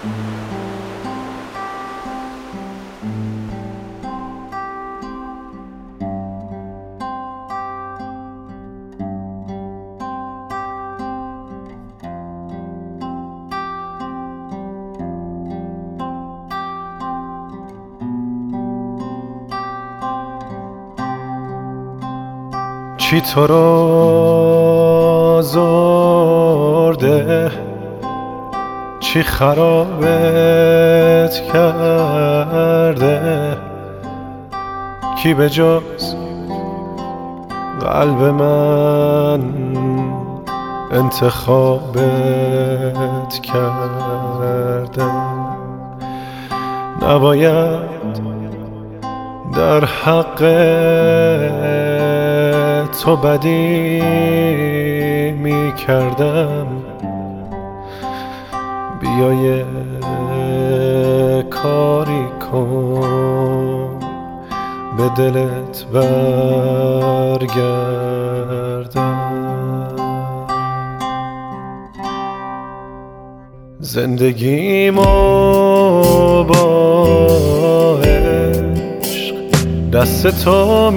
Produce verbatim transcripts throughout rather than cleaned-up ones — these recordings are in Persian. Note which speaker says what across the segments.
Speaker 1: چی تو رو زرده، چی خرابت کرده، کی به جز قلب من انتخابت کرده. نباید در حق تو بدی می کردم، بیا یه کاری کن به دلت برگردم. زندگیمو با عشق دست تو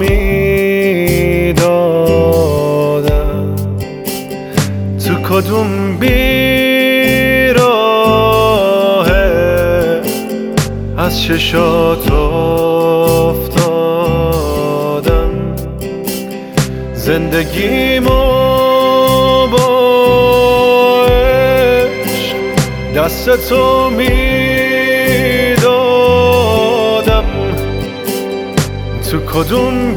Speaker 1: میدادم، تو کدوم بیراهه از چشات افتادم. زندگیمو با عشق دست تو میدادم، تو کدوم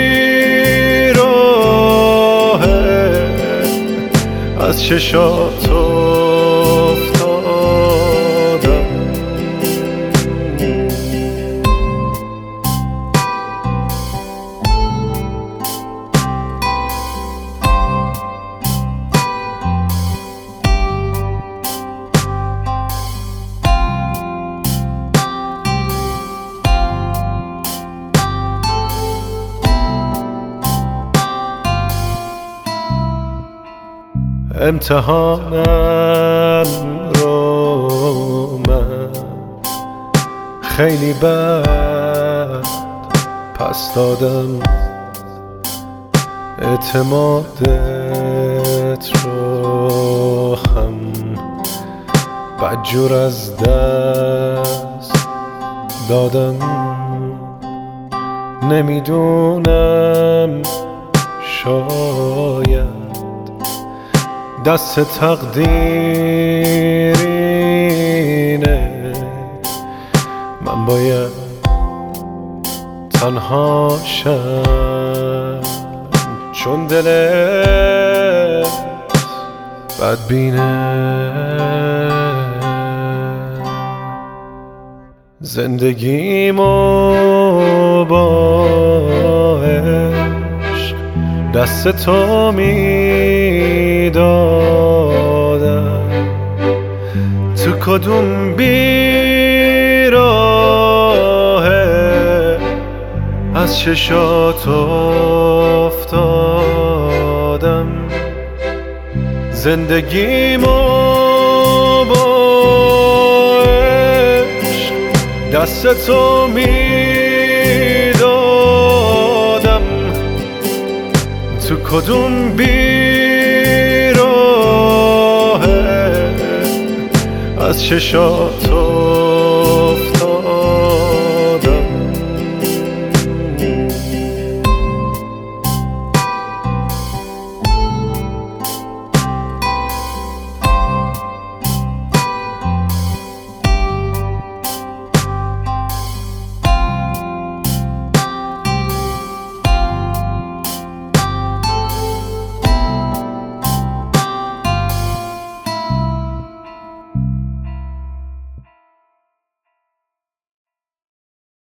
Speaker 1: بیراهه از چشات افتادم. امتحانم رو من خیلی بد پس دادم، اعتمادت رو هم بدجور از دست دادم. نمیدونم، شاید دست تقدیرینه، من باید تنها شم چون دلت بدبینه. زندگیمو با عشق دست تو میدادم، تو کدوم بیراهه از چشات افتادم. زندگیمو با عشق دست تو میدادم، تو کدوم بیراهه از چشات